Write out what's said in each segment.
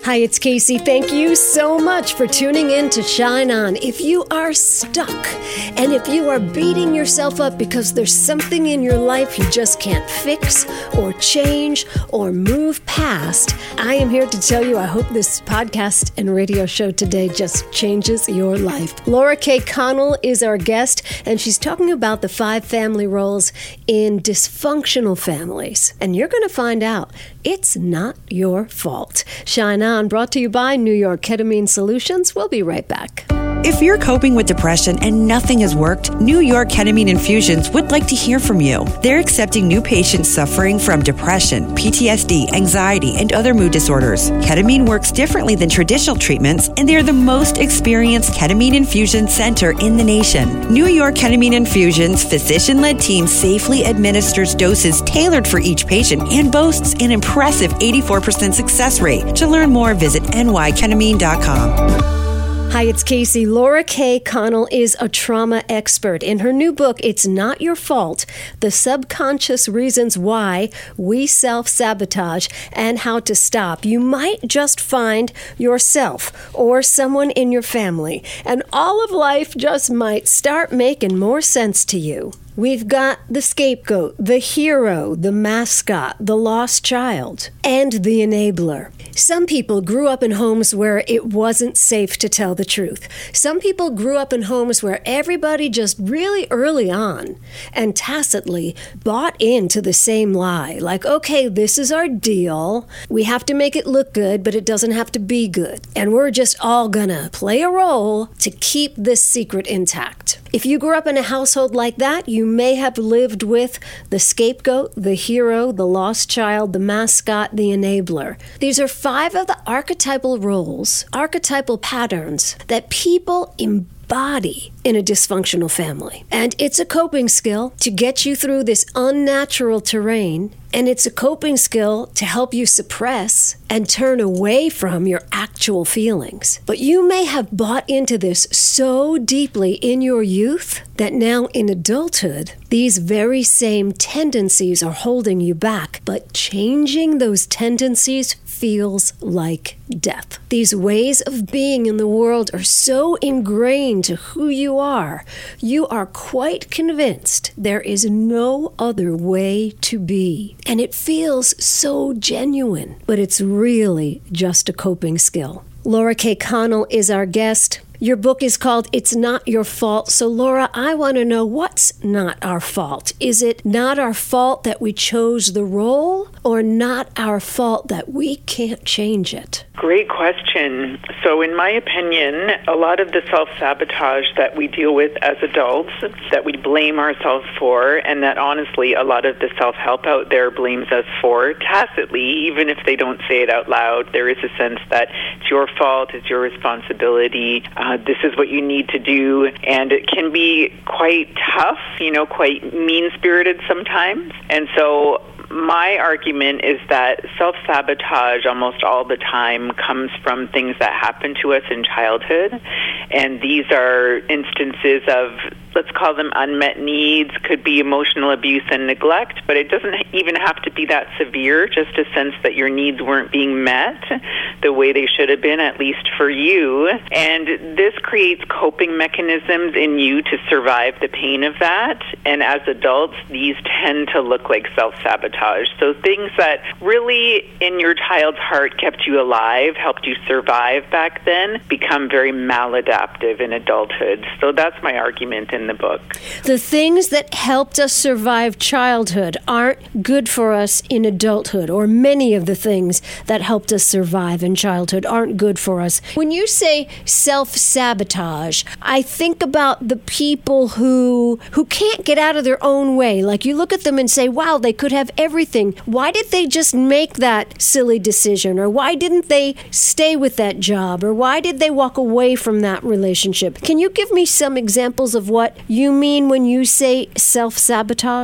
Hi, it's Casey. Thank you so much for tuning in to Shine On. If you are stuck and if you are beating yourself up because there's something in your life you just can't fix or change or move past, I am here to tell you I hope this podcast and radio show today just changes your life. Laura K. Connell is our guest, and she's talking about the 5 family roles in dysfunctional families. And you're going to find out it's not your fault. Shine On, brought to you by New York Ketamine Solutions. We'll be right back. If you're coping with depression and nothing has worked, New York Ketamine Infusions would like to hear from you. They're accepting new patients suffering from depression, PTSD, anxiety, and other mood disorders. Ketamine works differently than traditional treatments, and they're the most experienced ketamine infusion center in the nation. New York Ketamine Infusions' physician-led team safely administers doses tailored for each patient and boasts an impressive 84% success rate. To learn more, visit nyketamine.com. Hi, it's Casey. Laura K. Connell is a trauma expert. In her new book, It's Not Your Fault, The Subconscious Reasons Why We Self-Sabotage and How to Stop, you might just find yourself or someone in your family, and all of life just might start making more sense to you. We've got the scapegoat, the hero, the mascot, the lost child, and the enabler. Some people grew up in homes where it wasn't safe to tell the truth. Some people grew up in homes where everybody just really early on and tacitly bought into the same lie. Like, okay, this is our deal. We have to make it look good, but it doesn't have to be good. And we're just all gonna play a role to keep this secret intact. If you grew up in a household like that, you may have lived with the scapegoat, the hero, the lost child, the mascot, the enabler. These are 5 of the archetypal roles, archetypal patterns that people embody in a dysfunctional family. And it's a coping skill to get you through this unnatural terrain, and it's a coping skill to help you suppress and turn away from your actual feelings. But you may have bought into this so deeply in your youth that now in adulthood, these very same tendencies are holding you back. But changing those tendencies feels like death. These ways of being in the world are so ingrained to who you are. You are quite convinced there is no other way to be. And it feels so genuine, but it's really just a coping skill. Laura K. Connell is our guest. Your book is called It's Not Your Fault. So, Laura, I want to know, what's not our fault? Is it not our fault that we chose the role, or not our fault that we can't change it? Great question. So in my opinion, a lot of the self-sabotage that we deal with as adults, that we blame ourselves for, and that honestly a lot of the self-help out there blames us for, tacitly, even if they don't say it out loud, there is a sense that it's your fault, it's your responsibility, this is what you need to do, and it can be quite tough, quite mean-spirited sometimes. And so my argument is that self-sabotage almost all the time comes from things that happen to us in childhood. And these are instances of, let's call them unmet needs, could be emotional abuse and neglect, but it doesn't even have to be that severe, just a sense that your needs weren't being met the way they should have been, at least for you. And this creates coping mechanisms in you to survive the pain of that. And as adults, these tend to look like self-sabotage. So things that really in your child's heart kept you alive, helped you survive back then, become very maladaptive in adulthood. So that's my argument in the book. The things that helped us survive childhood aren't good for us in adulthood, or many of the things that helped us survive in childhood aren't good for us. When you say self-sabotage, I think about the people who can't get out of their own way. Like, you look at them and say, wow, they could have everything. Why did they just make that silly decision? Or why didn't they stay with that job? Or why did they walk away from that relationship? Can you give me some examples of what you mean when you say self-sabotage?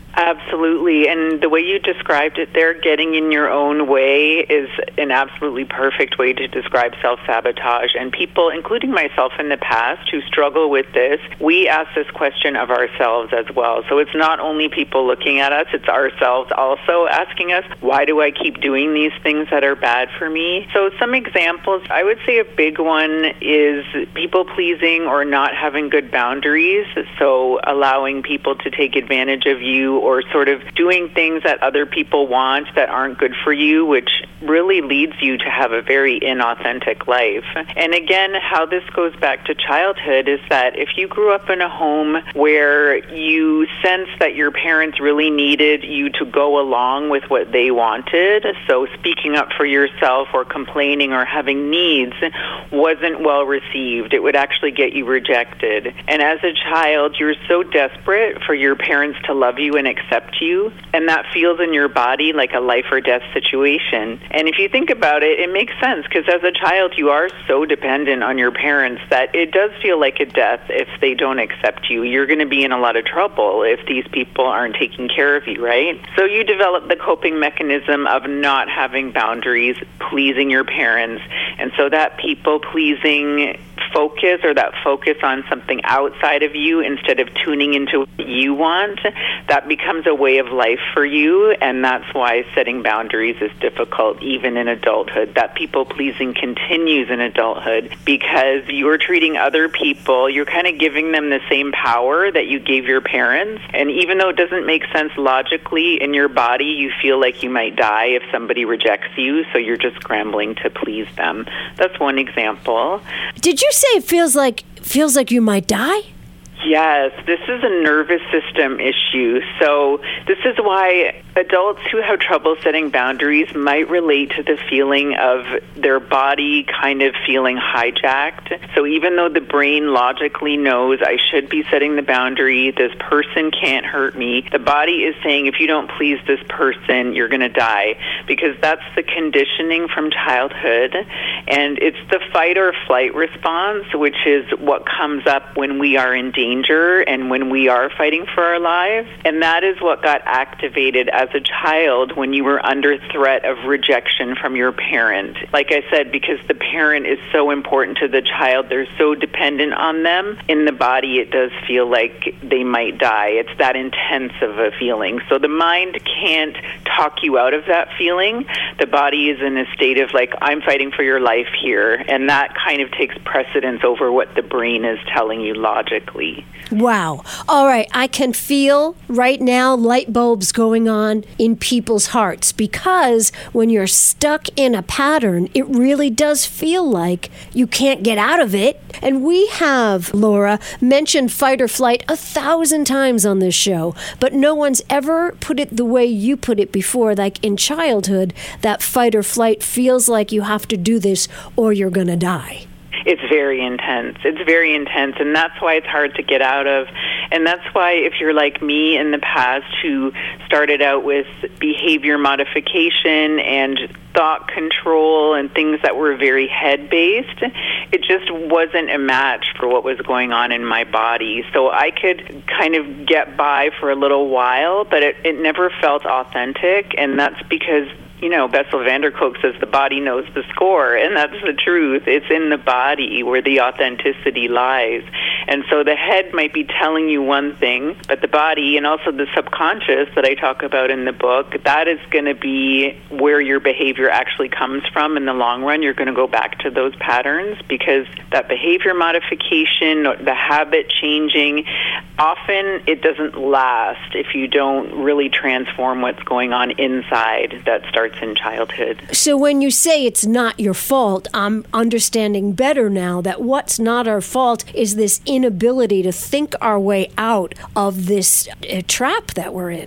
Absolutely. And the way you described it there, getting in your own way, is an absolutely perfect way to describe self-sabotage. And people, including myself in the past, who struggle with this, we ask this question of ourselves as well. So it's not only people looking at us, it's ourselves also asking us, why do I keep doing these things that are bad for me? So some examples, I would say a big one is people-pleasing or not having good boundaries. So allowing people to take advantage of you, or sort of doing things that other people want that aren't good for you, which really leads you to have a very inauthentic life. And again, how this goes back to childhood is that if you grew up in a home where you sense that your parents really needed you to go along with what they wanted, so speaking up for yourself or complaining or having needs wasn't well received, it would actually get you rejected. And as a child, you're so desperate for your parents to love you and accept you, and that feels in your body like a life or death situation. And if you think about it, it makes sense, because as a child you are so dependent on your parents that it does feel like a death if they don't accept you. You're going to be in a lot of trouble if these people aren't taking care of you, right? So you develop the coping mechanism of not having boundaries, pleasing your parents, and so that people-pleasing focus, or that focus on something outside of you instead of tuning into what you want, that becomes a way of life for you, and that's why setting boundaries is difficult even in adulthood. That people-pleasing continues in adulthood because you're treating other people, you're kind of giving them the same power that you gave your parents, and even though it doesn't make sense logically, in your body you feel like you might die if somebody rejects you, so you're just scrambling to please them. That's one example. Did you say it feels like you might die? Yes, this is a nervous system issue. So this is why adults who have trouble setting boundaries might relate to the feeling of their body kind of feeling hijacked. So even though the brain logically knows I should be setting the boundary, this person can't hurt me, the body is saying if you don't please this person, you're going to die, because that's the conditioning from childhood. And it's the fight or flight response, which is what comes up when we are in danger and when we are fighting for our lives. And that is what got activated as a child when you were under threat of rejection from your parent. Like I said, because the parent is so important to the child, they're so dependent on them, in the body it does feel like they might die. It's that intense of a feeling. So the mind can't talk you out of that feeling. The body is in a state of like, I'm fighting for your life here. And that kind of takes precedence over what the brain is telling you logically. Wow. All right. I can feel right now light bulbs going on in people's hearts, because when you're stuck in a pattern, it really does feel like you can't get out of it. And we have, Laura, mentioned fight or flight 1,000 times on this show, but no one's ever put it the way you put it before. Like in childhood, that fight or flight feels like you have to do this or you're going to die. It's very intense. It's very intense, and that's why it's hard to get out of. And that's why if you're like me in the past, who started out with behavior modification and thought control and things that were very head-based, it just wasn't a match for what was going on in my body. So I could kind of get by for a little while, but it never felt authentic, and that's because, you know, Bessel van der Kolk says the body knows the score, and that's the truth. It's in the body where the authenticity lies. And so the head might be telling you one thing, but the body, and also the subconscious that I talk about in the book, that is going to be where your behavior actually comes from in the long run. You're going to go back to those patterns, because that behavior modification, the habit changing, often it doesn't last if you don't really transform what's going on inside that starts in childhood. So when you say it's not your fault, I'm understanding better now that what's not our fault is this inability to think our way out of this trap that we're in.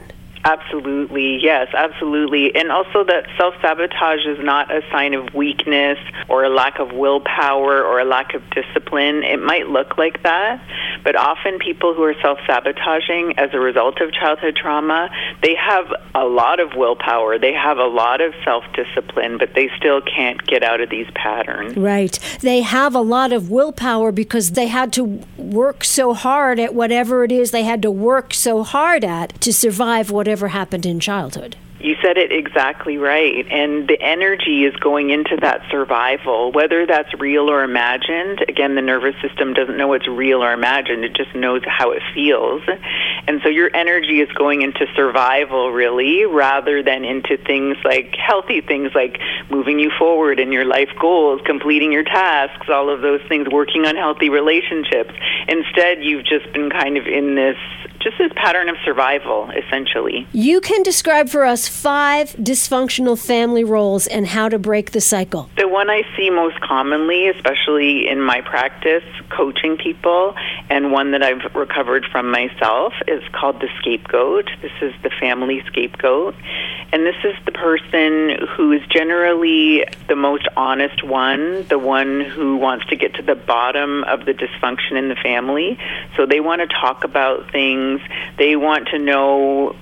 Absolutely, yes, absolutely. And also that self-sabotage is not a sign of weakness or a lack of willpower or a lack of discipline. It might look like that, but often people who are self-sabotaging as a result of childhood trauma, they have a lot of willpower, they have a lot of self-discipline, but they still can't get out of these patterns. Right. They have a lot of willpower because they had to work so hard at whatever it is they had to work so hard at to survive whatever happened in childhood. You said it exactly right. And the energy is going into that survival, whether that's real or imagined. Again, the nervous system doesn't know what's real or imagined. It just knows how it feels. And so your energy is going into survival, really, rather than into things like healthy things like moving you forward in your life goals, completing your tasks, all of those things, working on healthy relationships. Instead, you've just been kind of in this pattern of survival, essentially. You can describe for us 5 dysfunctional family roles and how to break the cycle. The one I see most commonly, especially in my practice, coaching people, and one that I've recovered from myself, is called the scapegoat. This is the family scapegoat. And this is the person who is generally the most honest one, the one who wants to get to the bottom of the dysfunction in the family. So they want to talk about things. They want to know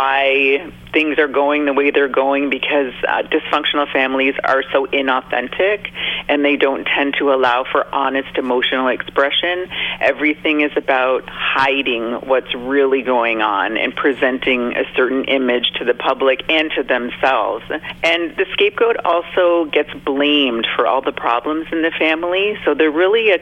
why things are going the way they're going, because dysfunctional families are so inauthentic and they don't tend to allow for honest emotional expression. Everything is about hiding what's really going on and presenting a certain image to the public and to themselves. And the scapegoat also gets blamed for all the problems in the family, so they're really a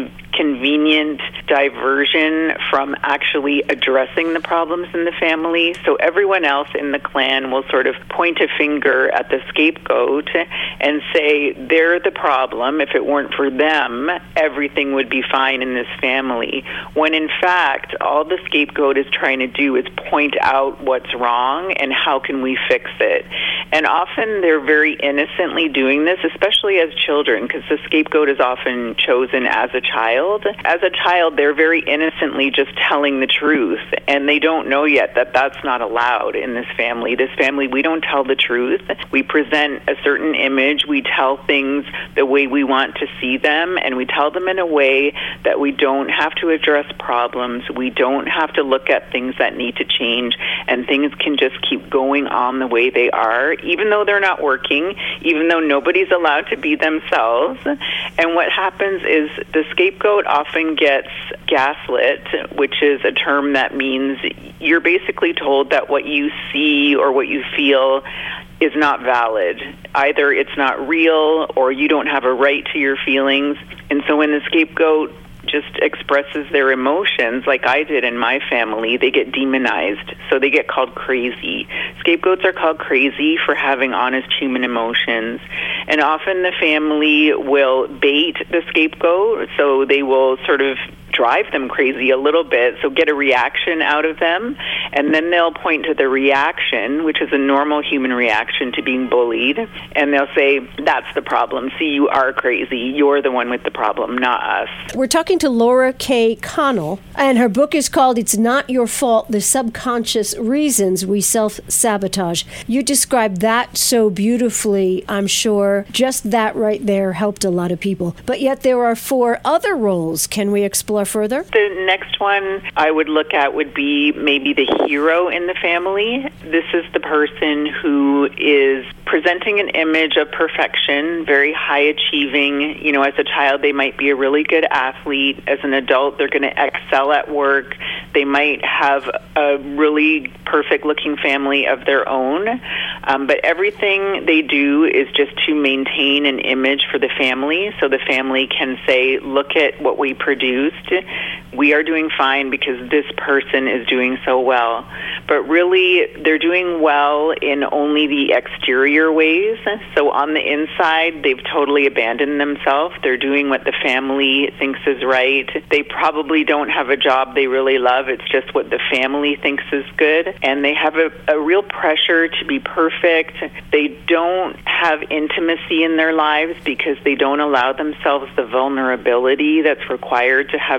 convenient diversion from actually addressing the problems in the family. So everyone else in the clan will sort of point a finger at the scapegoat and say they're the problem. If it weren't for them, everything would be fine in this family. When in fact, all the scapegoat is trying to do is point out what's wrong and how can we fix it. And often they're very innocently doing this, especially as children, because the scapegoat is often chosen as a child. As a child, they're very innocently just telling the truth, and they don't know yet that that's not allowed in this family. This family, we don't tell the truth. We present a certain image. We tell things the way we want to see them, and we tell them in a way that we don't have to address problems. We don't have to look at things that need to change, and things can just keep going on the way they are, even though they're not working, even though nobody's allowed to be themselves. And what happens is the scapegoat often gets gaslit, which is a term that means you're basically told that what you see or what you feel is not valid. Either it's not real or you don't have a right to your feelings. And so when the scapegoat just expresses their emotions, like I did in my family, they get demonized. So they get called crazy. Scapegoats are called crazy for having honest human emotions. And often the family will bait the scapegoat, so they will sort of drive them crazy a little bit, so get a reaction out of them, and then they'll point to the reaction, which is a normal human reaction to being bullied, and they'll say, that's the problem. See, you are crazy. You're the one with the problem, not us. We're talking to Laura K. Connell, and her book is called It's Not Your Fault, The Subconscious Reasons We Self-Sabotage. You described that so beautifully, I'm sure. Just that right there helped a lot of people. But yet there are 4 other roles. Can we explore further? The next one I would look at would be maybe the hero in the family. This is the person who is presenting an image of perfection, very high achieving. You know, as a child, they might be a really good athlete. As an adult, they're going to excel at work. They might have a really perfect looking family of their own. But everything they do is just to maintain an image for the family, so the family can say, look at what we produced. We are doing fine because this person is doing so well. But really, they're doing well in only the exterior ways. So on the inside, they've totally abandoned themselves. They're doing what the family thinks is right. They probably don't have a job they really love. It's just what the family thinks is good. And they have a real pressure to be perfect. They don't have intimacy in their lives because they don't allow themselves the vulnerability that's required to have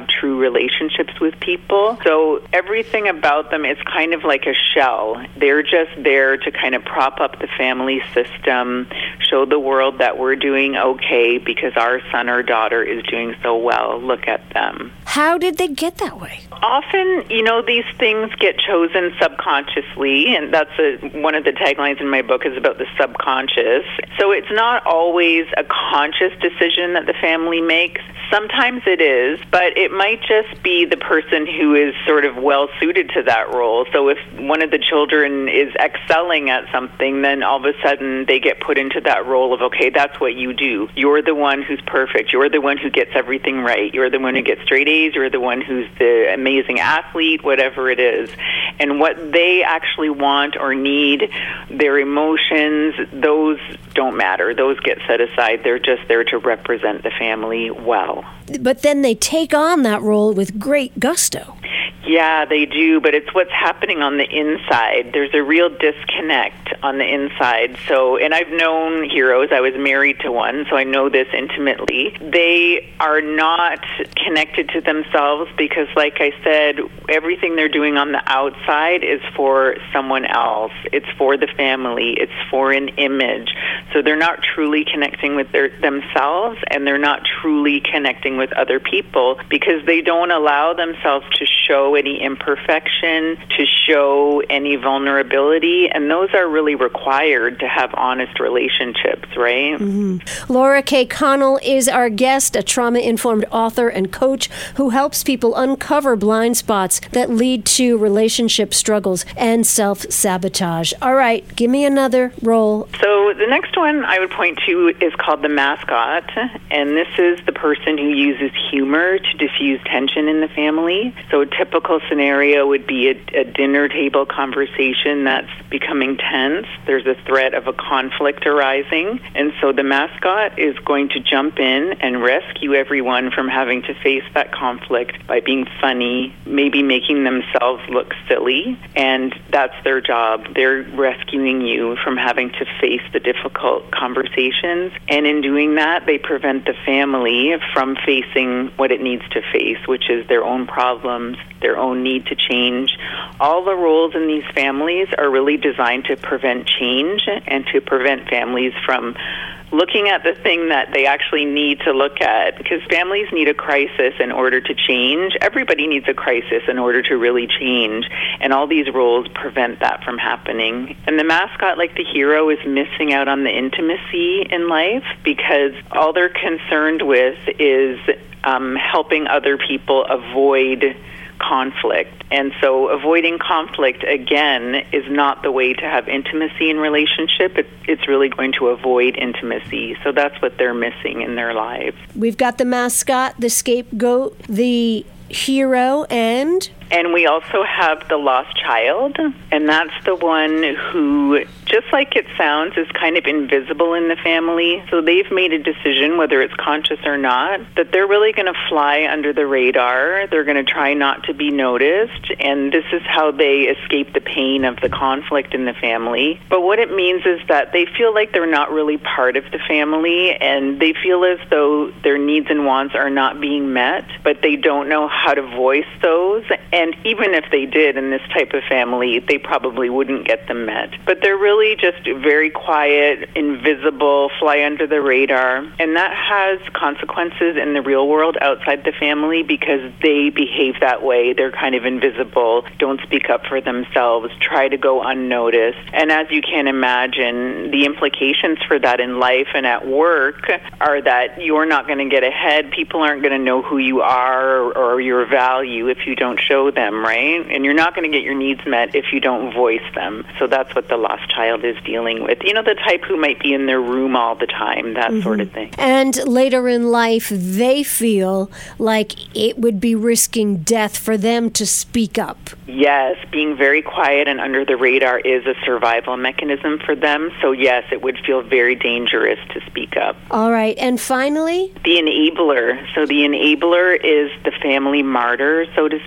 have true relationships with people. So everything about them is kind of like a shell. They're just there to kind of prop up the family system, show the world that we're doing okay because our son or daughter is doing so well. Look at them. How did they get that way? Often, these things get chosen subconsciously, and that's one of the taglines in my book is about the subconscious. So it's not always a conscious decision that the family makes. Sometimes it is, but it might just be the person who is sort of well suited to that role. So if one of the children is excelling at something, then all of a sudden they get put into that role of, okay, that's what you do. You're the one who's perfect. You're the one who gets everything right. You're the one who gets straight A's. You're the one who's the amazing athlete, whatever it is. And what they actually want or need, their emotions, those don't matter. Those get set aside. They're just there to represent the family well. But then they take on that role with great gusto. Yeah, they do, but it's what's happening on the inside. There's a real disconnect on the inside. So, and I've known heroes. I was married to one, so I know this intimately. They are not connected to themselves because, like I said, everything they're doing on the outside is for someone else. It's for the family. It's for an image. So they're not truly connecting with themselves, and they're not truly connecting with other people because they don't allow themselves to show any imperfection, to show any vulnerability, and those are really required to have honest relationships, right? Mm-hmm. Laura K. Connell is our guest, a trauma-informed author and coach who helps people uncover blind spots that lead to relationship struggles and self-sabotage. All right, give me another role. So the next one I would point to is called the mascot, and this is the person who uses humor to diffuse tension in the family. So a typical scenario would be a dinner table conversation that's becoming tense. There's a threat of a conflict arising, and so the mascot is going to jump in and rescue everyone from having to face that conflict by being funny, maybe making themselves look silly, and that's their job. They're rescuing you from having to face the difficult conversations, and in doing that, they prevent the family from facing what it needs to face, which is their own problems, their own need to change. All the roles in these families are really designed to prevent change and to prevent families from looking at the thing that they actually need to look at, because families need a crisis in order to change. Everybody needs a crisis in order to really change, and all these roles prevent that from happening. And the mascot, like the hero, is missing out on the intimacy in life because all they're concerned with is helping other people avoid conflict. And so avoiding conflict, again, is not the way to have intimacy in relationship. It's really going to avoid intimacy. So that's what they're missing in their lives. We've got the mascot, the scapegoat, the hero, and we also have the lost child, and that's the one who, just like it sounds, is kind of invisible in the family. So they've made a decision, whether it's conscious or not, that they're really going to fly under the radar. They're going to try not to be noticed, and this is how they escape the pain of the conflict in the family. But what it means is that they feel like they're not really part of the family, and they feel as though their needs and wants are not being met, but they don't know how to voice those. And even if they did in this type of family, they probably wouldn't get them met. But they're really just very quiet, invisible, fly under the radar. And that has consequences in the real world outside the family because they behave that way. They're kind of invisible, don't speak up for themselves, try to go unnoticed. And as you can imagine, the implications for that in life and at work are that you're not going to get ahead. People aren't going to know who you are or your value if you don't show them, right? And you're not going to get your needs met if you don't voice them. So that's what the lost child is dealing with. You know, the type who might be in their room all the time, that sort of thing. And later in life, they feel like it would be risking death for them to speak up. Yes, being very quiet and under the radar is a survival mechanism for them. So yes, it would feel very dangerous to speak up. All right. And finally? The enabler. So the enabler is the family martyr, so to speak.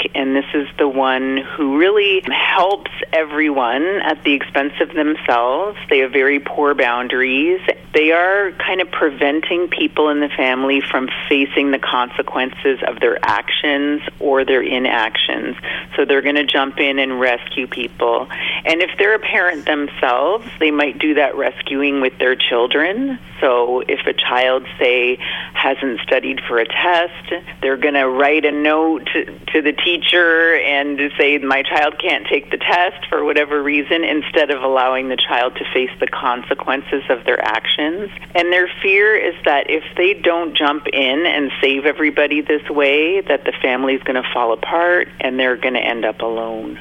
and this is the one who really helps everyone at the expense of themselves. They have very poor boundaries. They are kind of preventing people in the family from facing the consequences of their actions or their inactions. So they're going to jump in and rescue people. And if they're a parent themselves, they might do that rescuing with their children. So if a child, say, hasn't studied for a test, they're going to write a note to the teacher and say, my child can't take the test for whatever reason, instead of allowing the child to face the consequences of their actions. And their fear is that if they don't jump in and save everybody this way, that the family's going to fall apart and they're going to end up alone.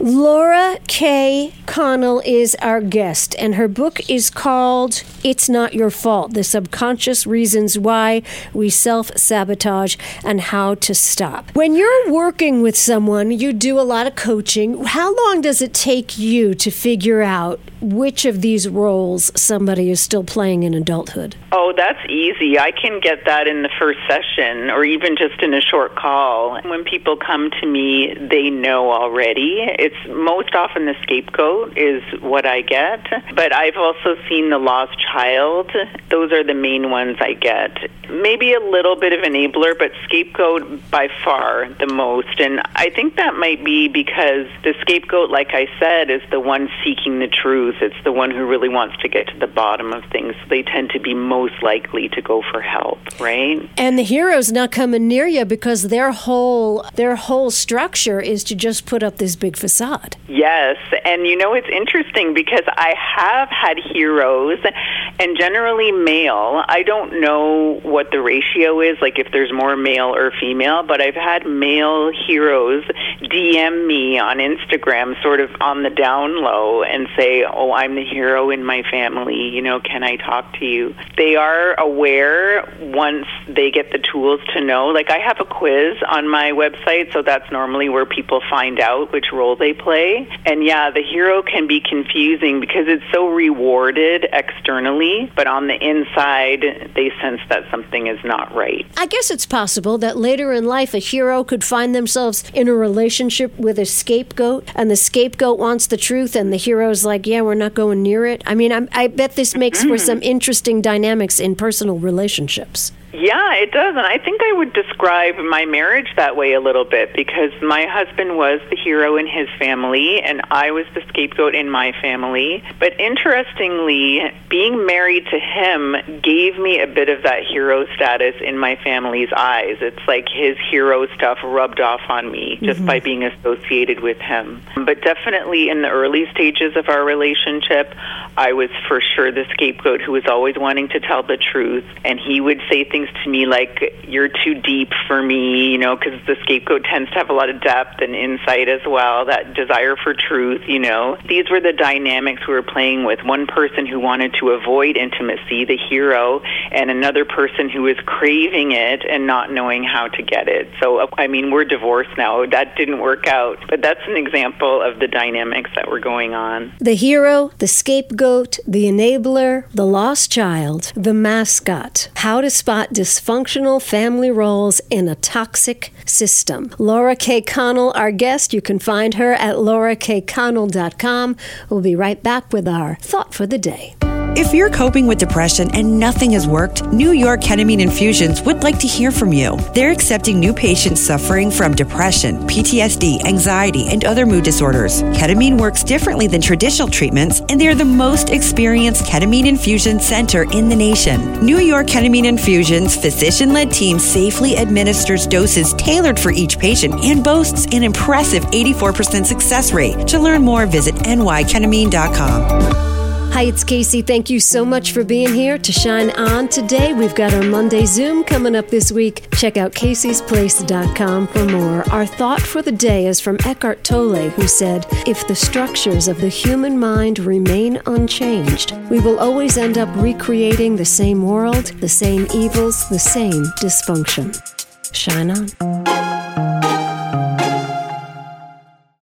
Laura K. Connell is our guest, and her book is called It's Not Your Fault, The Subconscious Reasons Why We Self-Sabotage and How to Stop. When you're working with someone, you do a lot of coaching. How long does it take you to figure out which of these roles somebody is still playing in adulthood? Oh, that's easy. I can get that in the first session or even just in a short call. When people come to me, they know already. It's most often the scapegoat is what I get, but I've also seen the lost child. Those are the main ones I get. Maybe a little bit of enabler, but scapegoat by far the most. And I think that might be because the scapegoat, like I said, is the one seeking the truth. It's the one who really wants to get to the bottom of things. They tend to be most likely to go for help, right? And the hero's not coming near you because their whole structure is to just put up this big facade. Yes, and you know, it's interesting because I have had heroes, and generally male. I don't know what the ratio is, like if there's more male or female, but I've had male heroes DM me on Instagram sort of on the down low and say, oh, I'm the hero in my family, you know, can I talk to you? They are aware once they get the tools to know. Like I have a quiz on my website, so that's normally where people find out which role they play. And yeah, the hero can be confusing because it's so rewarded externally, but on the inside, they sense that something is not right. I guess it's possible that later in life, a hero could find themselves in a relationship with a scapegoat, and the scapegoat wants the truth, and the hero's like, yeah, we're not going near it. I mean, I bet this makes for some interesting dynamics in personal relationships. Yeah, it does. And I think I would describe my marriage that way a little bit because my husband was the hero in his family and I was the scapegoat in my family. But interestingly, being married to him gave me a bit of that hero status in my family's eyes. It's like his hero stuff rubbed off on me just by being associated with him. But definitely in the early stages of our relationship, I was for sure the scapegoat who was always wanting to tell the truth. And he would say things to me like, you're too deep for me, you know, because the scapegoat tends to have a lot of depth and insight as well, that desire for truth, you know. These were the dynamics we were playing with. One person who wanted to avoid intimacy, the hero, and another person who was craving it and not knowing how to get it. So, I mean, we're divorced now. That didn't work out. But that's an example of the dynamics that were going on. The hero, the scapegoat, the enabler, the lost child, the mascot. How to spot dysfunctional family roles in a toxic system. Laura K. Connell, our guest. You can find her at laurakconnell.com. We'll be right back with our thought for the day. If you're coping with depression and nothing has worked, New York Ketamine Infusions would like to hear from you. They're accepting new patients suffering from depression, PTSD, anxiety, and other mood disorders. Ketamine works differently than traditional treatments, and they're the most experienced ketamine infusion center in the nation. New York Ketamine Infusions' physician-led team safely administers doses tailored for each patient and boasts an impressive 84% success rate. To learn more, visit nyketamine.com. Hi, it's Casey. Thank you so much for being here to Shine On today. We've got our Monday Zoom coming up this week. Check out caseysplace.com for more. Our thought for the day is from Eckhart Tolle, who said, if the structures of the human mind remain unchanged, we will always end up recreating the same world, the same evils, the same dysfunction. Shine on.